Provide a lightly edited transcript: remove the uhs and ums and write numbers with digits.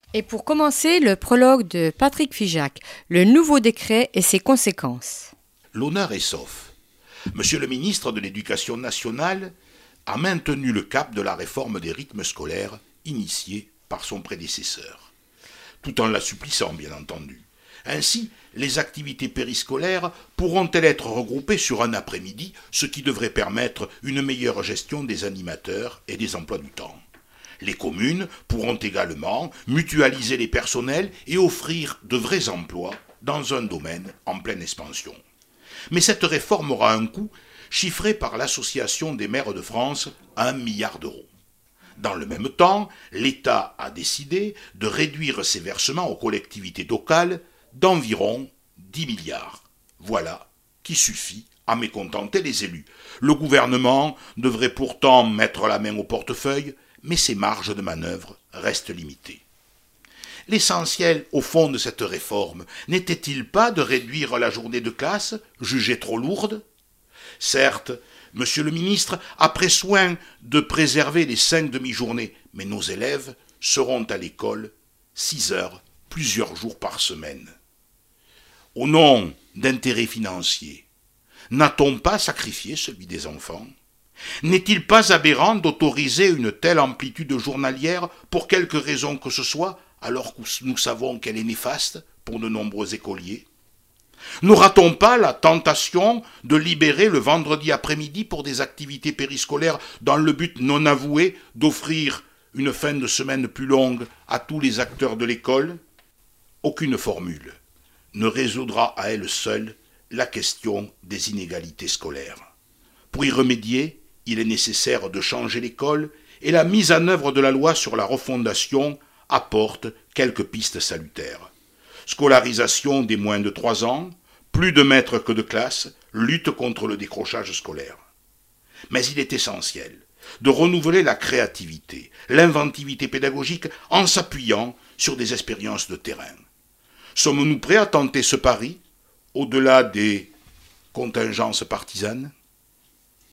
Et pour commencer, le prologue de Patrick Figeac, le nouveau décret et ses conséquences. L'honneur est sauf. Monsieur le ministre de l'Éducation nationale a maintenu le cap de la réforme des rythmes scolaires initiée par son prédécesseur, tout en l'assouplissant bien entendu. Ainsi, les activités périscolaires pourront-elles être regroupées sur un après-midi, ce qui devrait permettre une meilleure gestion des animateurs et des emplois du temps. Les communes pourront également mutualiser les personnels et offrir de vrais emplois dans un domaine en pleine expansion. Mais cette réforme aura un coût chiffré par l'Association des maires de France à 1 milliard d'euros. Dans le même temps, l'État a décidé de réduire ses versements aux collectivités locales d'environ 10 milliards. Voilà qui suffit à mécontenter les élus. Le gouvernement devrait pourtant mettre la main au portefeuille, mais ses marges de manœuvre restent limitées. L'essentiel, au fond de cette réforme, n'était-il pas de réduire la journée de classe, jugée trop lourde ? Certes, monsieur le ministre a pris soin de préserver les 5 demi-journées, mais nos élèves seront à l'école 6 heures, plusieurs jours par semaine. Au nom d'intérêts financiers, n'a-t-on pas sacrifié celui des enfants ? N'est-il pas aberrant d'autoriser une telle amplitude journalière pour quelque raison que ce soit, alors que nous savons qu'elle est néfaste pour de nombreux écoliers ? N'aura-t-on pas la tentation de libérer le vendredi après-midi pour des activités périscolaires dans le but non avoué d'offrir une fin de semaine plus longue à tous les acteurs de l'école ? Aucune formule ne résoudra à elle seule la question des inégalités scolaires. Pour y remédier, il est nécessaire de changer l'école et la mise en œuvre de la loi sur la refondation apporte quelques pistes salutaires. Scolarisation des moins de 3 ans, plus de maîtres que de classes, lutte contre le décrochage scolaire. Mais il est essentiel de renouveler la créativité, l'inventivité pédagogique en s'appuyant sur des expériences de terrain. Sommes-nous prêts à tenter ce pari, au-delà des contingences partisanes ?